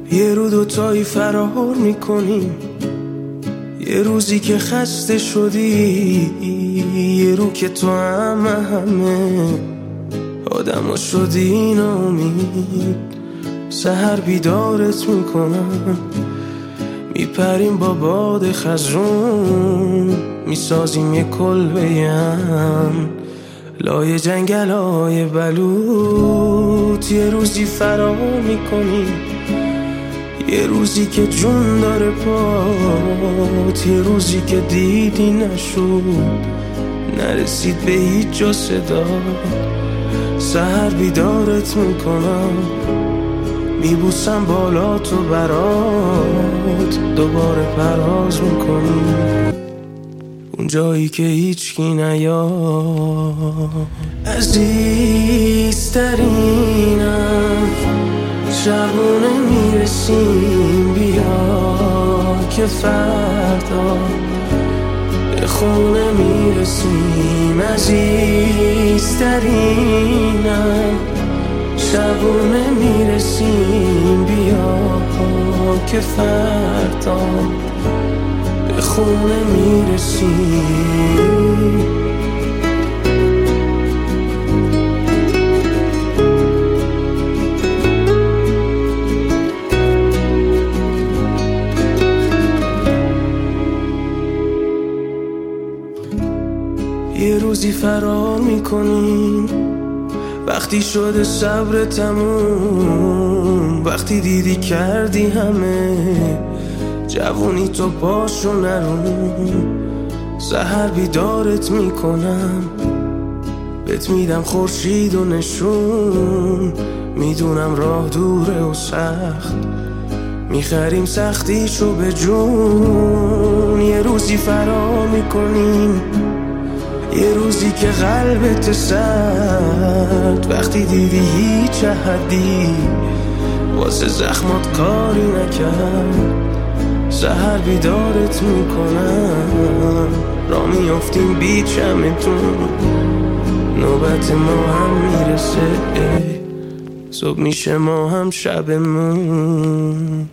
یه رو دوتایی فرار میکنیم، یه روزی که خسته شدی، یه رو که تو همه آدم شدی ناامید. سحر بیدارت میکنم، میپریم با باد خزرون، میسازیم یه کلبه هم لای جنگل های بلوط. یه روزی فرار میکنیم، یه روزی که جون داره پات، یه روزی که دیدی نشد، نرسید به هیچ جا صدا. سحر بیدارت میکنم، میبوسم بالا تو برات، دوباره پرواز میکنی اون جایی که هیچکی نیاد. عزیزترینم شبونه میرسیم، بیا که فردا به خونه میرسیم. عزیزترینم شبونه میرسیم، بیا که فردا به خونه میرسیم. یه روزی فرار میکنیم، وقتی شده صبر تموم، وقتی دیدی کردی همه جوونی تو پاشو نرون. سحر بیدارت میکنم، بهت میدم خورشید و نشون، میدونم راه دوره و سخت، میخریم سختیشو به جون. یه روزی فرار میکنیم، یه روزی که قلبت سرد، وقتی دیدی هیچ احدی واسه زخمات کاری نکرد. سحر بیدارت میکنم، را میافتیم بی چمتون، نوبت ما هم میرسه، صبح میشه ما هم شبمون.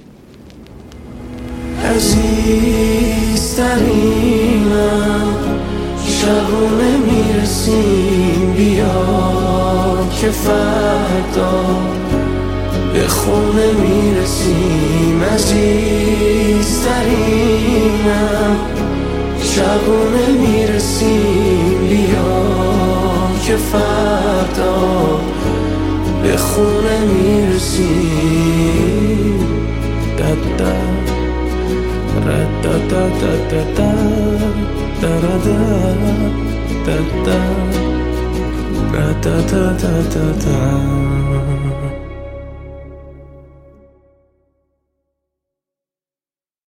عزیزترینم شبونه میرسیم، بیا که فردا به خونه میرسیم. عزیزترینم شبونه میرسیم، بیا که فردا به خونه میرسیم. دادا ردادادادادا da da da da da da da da da.